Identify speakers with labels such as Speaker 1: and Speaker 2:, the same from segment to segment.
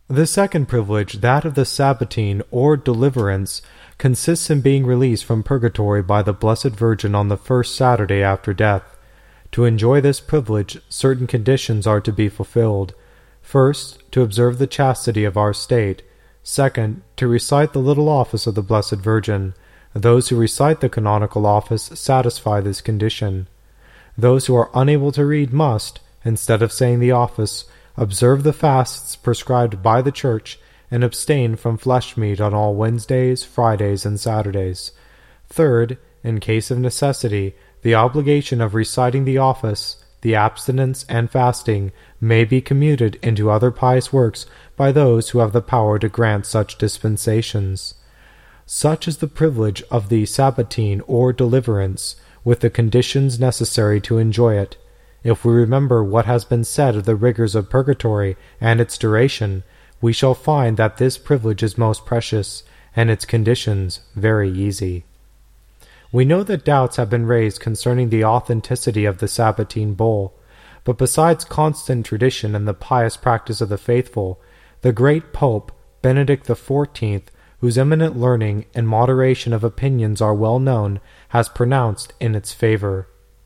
Speaker 1: The second privilege, that of the Sabbatine or deliverance, consists in being released from purgatory by the Blessed Virgin on the first Saturday after death. To enjoy this privilege, certain conditions are to be fulfilled. First, to observe the chastity of our state. Second, to recite the little office of the Blessed Virgin. Those who recite the canonical office satisfy this condition. Those who are unable to read must, instead of saying the office, observe the fasts prescribed by the Church, and abstain from flesh meat on all Wednesdays, Fridays, and Saturdays. Third, in case of necessity, the obligation of reciting the office, the abstinence, and fasting may be commuted into other pious works by those who have the power to grant such dispensations. Such is the privilege of the Sabbatine or deliverance, with the conditions necessary to enjoy it. If we remember what has been said of the rigors of purgatory and its duration, we shall find that this privilege is most precious, and its conditions very easy. We know that doubts have been raised concerning the authenticity of the Sabbatine bull, but besides constant tradition and the pious practice of the faithful, the great Pope, Benedict XIV, whose eminent learning and moderation of opinions are well known, has pronounced in its favor.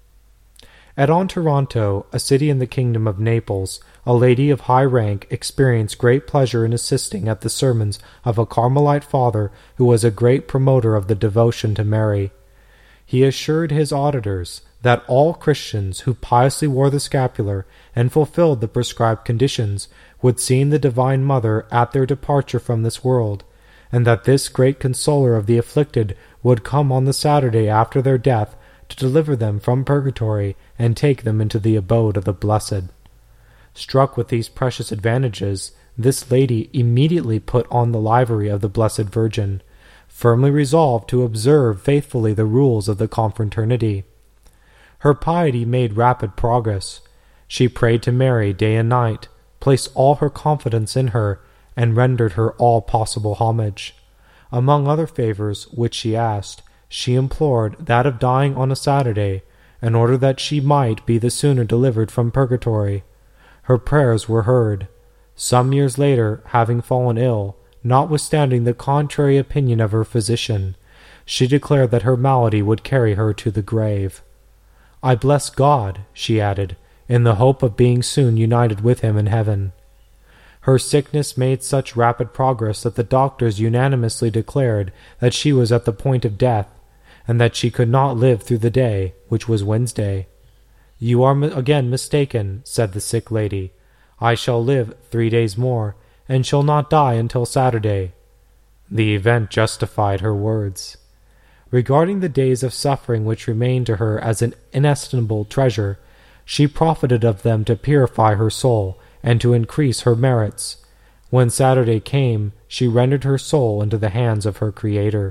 Speaker 1: At Ontaranto, a city in the kingdom of Naples, a lady of high rank experienced great pleasure in assisting at the sermons of a Carmelite father who was a great promoter of the devotion to Mary. He assured his auditors that all Christians who piously wore the scapular and fulfilled the prescribed conditions would see the Divine Mother at their departure from this world, and that this great consoler of the afflicted would come on the Saturday after their death to deliver them from purgatory and take them into the abode of the blessed. Struck with these precious advantages, this lady immediately put on the livery of the Blessed Virgin, firmly resolved to observe faithfully the rules of the confraternity. Her piety made rapid progress. She prayed to Mary day and night, placed all her confidence in her, and rendered her all possible homage. Among other favors which she asked, she implored that of dying on a Saturday, in order that she might be the sooner delivered from purgatory. Her prayers were heard. Some years later, having fallen ill, notwithstanding the contrary opinion of her physician, she declared that her malady would carry her to the grave. "I bless God," she added, "in the hope of being soon united with him in heaven." Her sickness made such rapid progress that the doctors unanimously declared that she was at the point of death, and that she could not live through the day, which was Wednesday. "You are again mistaken," said the sick lady. "I shall live 3 days more, and shall not die until Saturday." The event justified her words. Regarding the days of suffering which remained to her as an inestimable treasure, she profited of them to purify her soul and to increase her merits. When Saturday came, she rendered her soul into the hands of her Creator.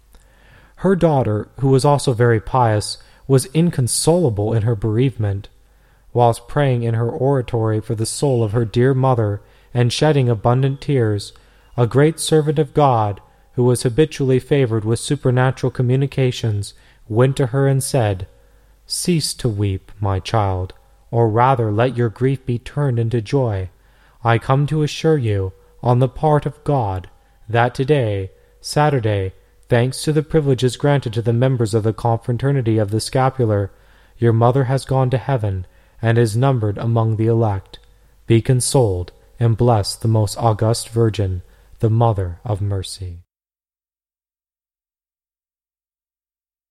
Speaker 1: Her daughter, who was also very pious, was inconsolable in her bereavement. Whilst praying in her oratory for the soul of her dear mother and shedding abundant tears, a great servant of God, who was habitually favored with supernatural communications, went to her and said, "Cease to weep, my child, or rather let your grief be turned into joy. I come to assure you, on the part of God, that today, Saturday, thanks to the privileges granted to the members of the confraternity of the scapular, your mother has gone to heaven and is numbered among the elect. Be consoled and bless the most august Virgin, the Mother of Mercy."